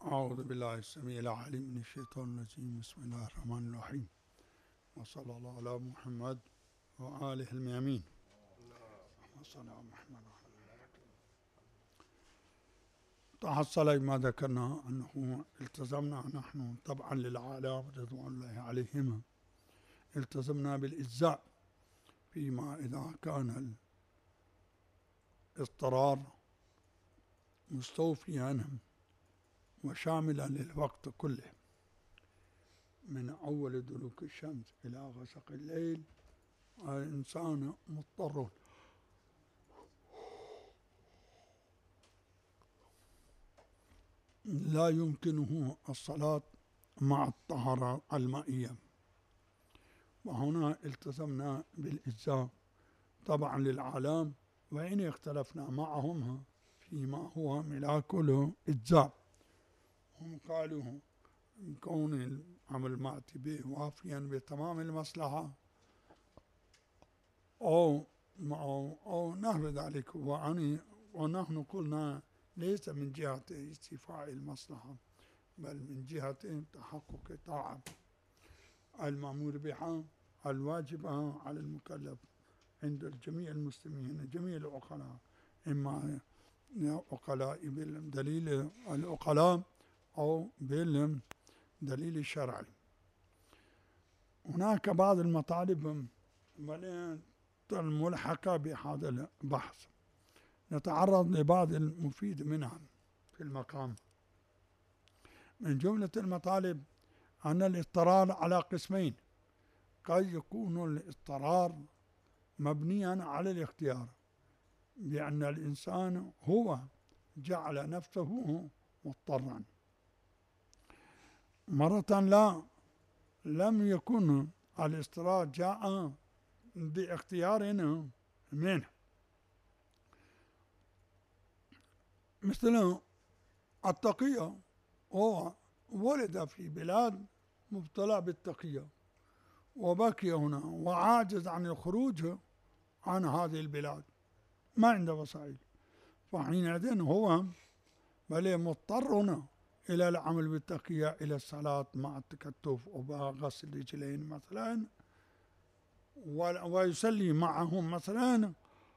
أعوذ بالله السميع العليم من الشيطان الرجيم. بسم الله الرحمن الرحيم، وصلى الله على محمد وآله الميامين. وصلى على محمد. تحصل ما ذكرنا أنه التزمنا نحن طبعا للعالم رضوان الله عليهم، التزمنا بالإجزاء فيما إذا كان الاضطرار مستوفيا وشاملا للوقت كله، من أول دلوك الشمس إلى غسق الليل. الإنسان مضطر لا يمكنه الصلاة مع الطهارة المائية، وهنا التزمنا بالإجزاء طبعا للعالم، وإن اختلفنا معهم فيما هو ملاك الإجزاء. هم قالوا كون العمل مأتي به وافيا بتمام المصلحة أو نحو ذلك، ونحن قلنا ليس من جهة استيفاء المصلحة، بل من جهة تحقق طاعة المأمور بها الواجبة على المكلف عند جميع المسلمين جميع العقلاء، إما عقلاء بالدليل العقلاء أو بالدليل الشرعي. هناك بعض المطالب الملحقة بهذا البحث، نتعرض لبعض المفيد منها في المقام. من جملة المطالب أن الاضطرار على قسمين: قد يكون الاضطرار مبنيا على الاختيار، بأن الإنسان هو جعل نفسه مضطرا، مرة لم يكن الاضطرار جاء باختيار منه، مثل التقية، هو ولد في بلاد مبتلى بالتقية وبكي هنا وعاجز عن الخروج عن هذه البلاد، ما عنده وسائل، فحينئذ هو مضطر هنا إلى العمل بالتقية، إلى الصلاة مع التكتف وغسل الرجلين مثلا، ويصلي معهم مثلا،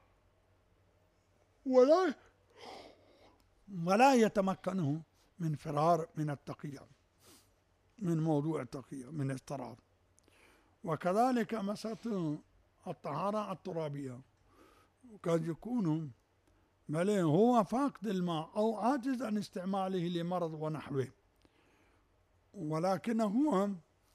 ولا يتمكنه من فرار من التقية، من موضوع التقية، من اضطرار. وكذلك مسألة الطهارة الترابية، قد يكون هو فاقد الماء أو عاجز عن استعماله لمرض ونحوه، ولكن هو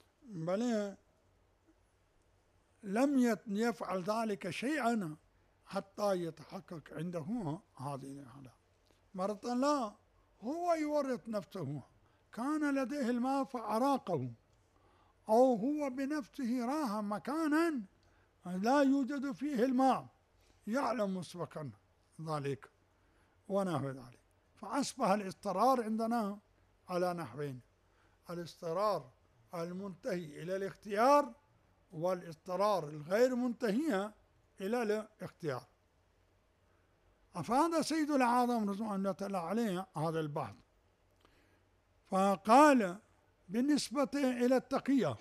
لم يفعل ذلك شيئا حتى يتحقق عنده هذه الحالة. مرة لا، هو يورط نفسه، كان لديه الماء فأراقه، أو هو بنفسه راه مكانا لا يوجد فيه الماء، يعلم مسبقا ذلك ونحو ذلك، فأصبح الاضطرار عندنا على نحوين: الاضطرار المنتهي إلى الاختيار، والاضطرار الغير منتهي إلى الاختيار. أفاد سيد العظم رضوان الله تعالى عليه هذا البحث، فقال بالنسبة إلى التقية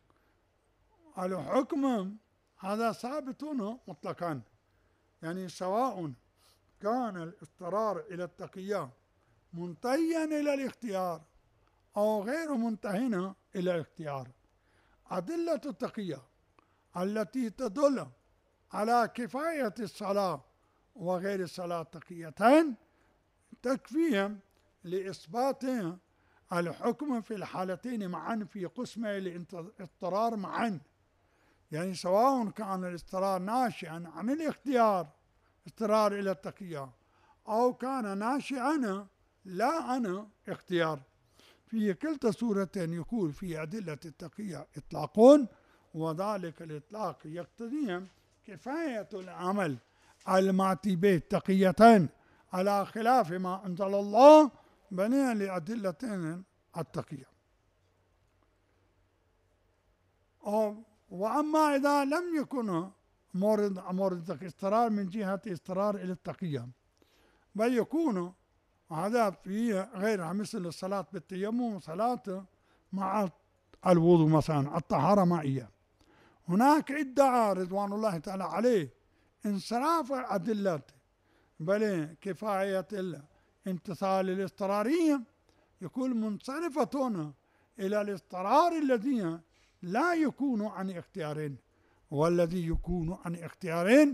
الحكم هذا ثابت مطلقا، يعني سواء كان الاضطرار إلى التقية منتهيا إلى الاختيار أو غير منتهٍ إلى الاختيار. أدلة التقية التي تدل على كفاية الصلاة وغير الصلاة تقيتين تكفيهم لإثبات الحكم في الحالتين معا، في قسمي الاضطرار معا، يعني سواء كان الاضطرار ناشئا عن الاختيار اضطرار إلى التقية، أو كان ناشئا لا عن اختيار، في كلتا صورتين يكون في أدلة التقية إطلاقون، وذلك الإطلاق يقتضي كفاية العمل المأتي به تقيتين على خلاف ما أنزل الله بنيا لأدلة التقية. وأما إذا لم يكن مورد اضطرار من جهة اضطرار إلى التقية، بل يكون وهذا في غيرها مثل الصلاة بالتيمم وصلاة مع الوضوء مثلا الطهارة مائية. هناك ادعى رضوان الله تعالى عليه انصراف أدلة بل كفاية الامتثال الاضطرارية، يكون منصرفة إلى الاضطرار الذي لا يكون عن اختيار، والذي يكون عن اختيار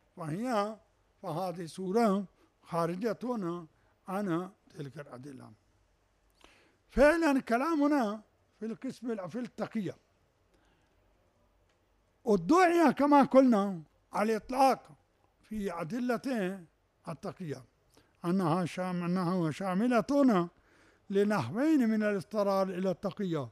فهذه سورة خارجة عن تلك الأدلة. فعلا كلامنا في القسم في التقية والدعية كما قلنا على الإطلاق في أدلة التقية أنها شاملة لنحوين من الاضطرار إلى التقية: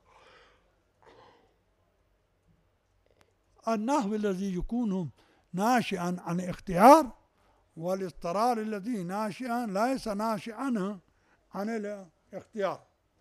النحو الذي يكون ناشئا عن اختيار، والاضطرار الذي ناشئا ليس ناشئا عن الاختيار.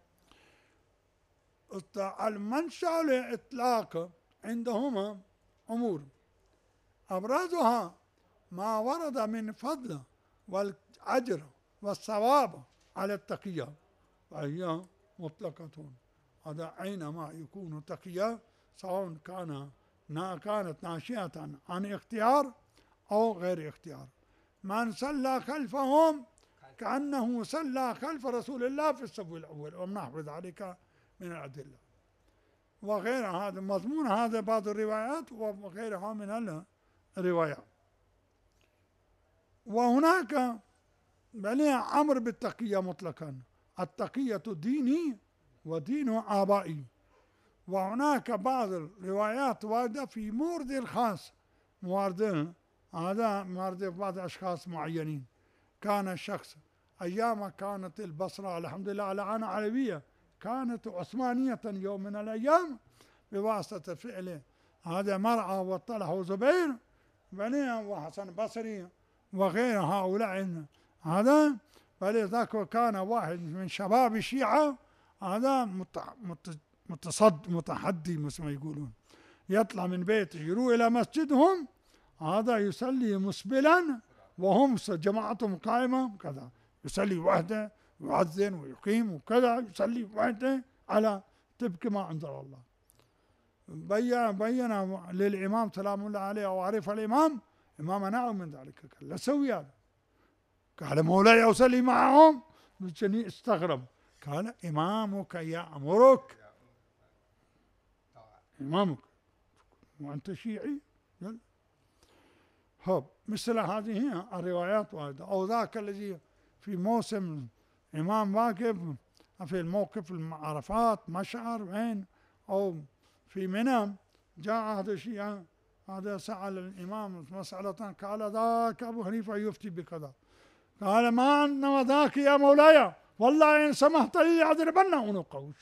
المنشأ الإطلاق عندهما أمور أبرزها ما ورد من فضل والأجر والثواب على التقية، فهي مطلقة. هذا أينما يكون تقية سواء كانت ناشئة عن اختيار أو غير اختيار. من صلى خلفهم كأنه صلى خلف رسول الله في الصف الأول ونحو ذلك من الأدلة وغير هذا مضمون هذا بعض الروايات وغيرها من الروايات. وهناك أمر بالتقية مطلقا: التقية ديني ودين آبائي. وهناك بعض الروايات واردة في مورد الخاص، هذا مورد بعض أشخاص معينين. كان الشخص أيام كانت البصرة الحمد لله على عين علوية كانت عثمانية يوم من الأيام بواسطة فعل هذا مرعى وطلحه زبير وحسن بصري وغير هؤلاء. هذا فلذلك كان واحد من شباب الشيعة هذا متحدي مثل ما يقولون، يطلع من بيته يروح إلى مسجدهم، هذا يصلي مسبلا وهم جماعتهم قائمة كذا، يصلي وحده ويؤذن ويقيم وكذا، يصلي وحده على طبق ما أنزل الله. بين للإمام سلام الله عليه وعرف الإمام منعه من ذلك، قال لا سوي هذا. قال مولاي أصلي معهم، استغرب، قال إمامك يأمرك، إمامك وأنت شيعي. مثل هذه الروايات واردة. أو ذاك الذي في موسم إمام واقف في الموقف المعرفات مشعر وين أو في منى، جاء هذا الشيعي هذا سأل الإمام مسألة، قال ذاك أبو حنيفة يفتي بكذا، قال ما أنما ذاك يا مولاي والله إن سمحت لي لأضربن عنقه.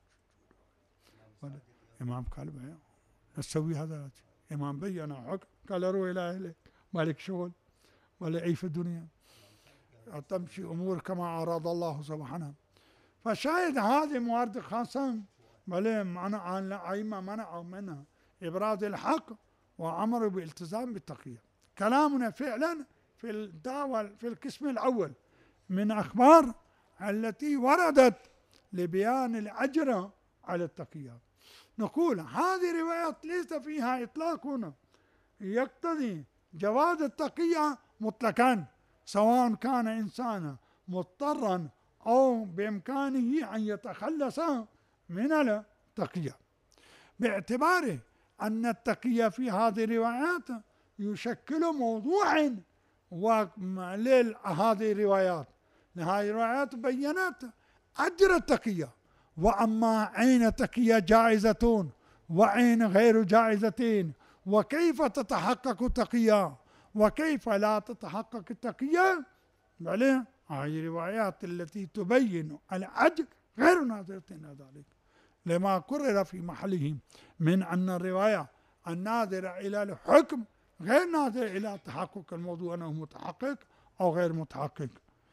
الإمام قال لا تسوي هذا. الإمام بين حكم، قال روح إلى أهلك مالك شغل ولا أي في الدنيا، تمشي أمور كما أراد الله سبحانه. فشاهد هذه موارد خاصة بل منع الأئمة منعوا منها إبراز الحق وأمروا بالالتزام بالتقية. كلامنا فعلا في الدعوة في القسم الأول من أخبار التي وردت لبيان الأجر على التقية. نقول هذه روايات ليس فيها إطلاق هنا يقتضي جواز التقية مطلقا، سواء كان إنسانا مضطرا أو بإمكانه أن يتخلص من التقية، باعتبار أن التقية في هذه الروايات يشكل موضوع لهذه الروايات. هذه الروايات بيّنت أجر التقية، وأما أين تقية جائزة وأين غير جائزة، وكيف تتحقق التقية وكيف لا تتحقق التقية، بل هذه الروايات التي تبين الأجر غير ناظرة إلى ذلك، لما قرر في محله من أن الرواية الناظرة إلى الحكم غير ناظرة إلى تحقق الموضوع أنه متحقق أو غير متحقق.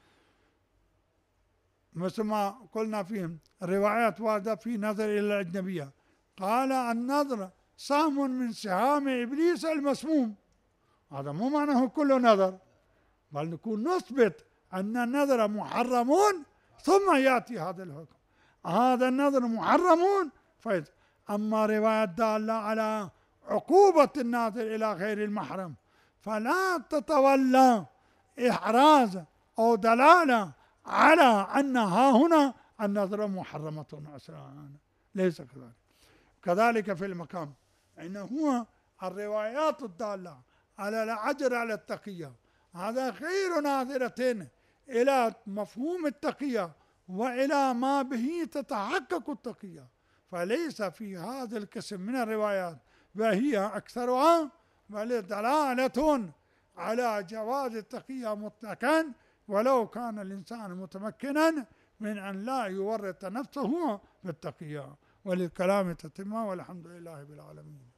مثل ما قلنا فيهم الروايات واردة في نظر إلى الأجنبية، قال النظر سهم من سهام إبليس المسموم، هذا مو معناه كل نظر، بل نكون نثبت أن النذر محرمون ثم يأتي هذا الحكم، هذا النذر محرمون أما رواية دالة على عقوبة الناظر إلى غير المحرم فلا تتولى إحراز أو دلالة على أن ها هنا النذر محرمة أصلا، ليس كذلك. كذلك في المقام إنه هو الروايات الدالة على الأجر على التقية هذا غير ناظرة إلى مفهوم التقية وإلى ما به تتحقق التقية، فليس في هذا القسم من الروايات وهي أكثرها بل دلالة على جواز التقية مطلقا ولو كان الإنسان متمكنا من أن لا يورط نفسه بالتقية. وللكلام تتمة والحمد لله بالعالمين.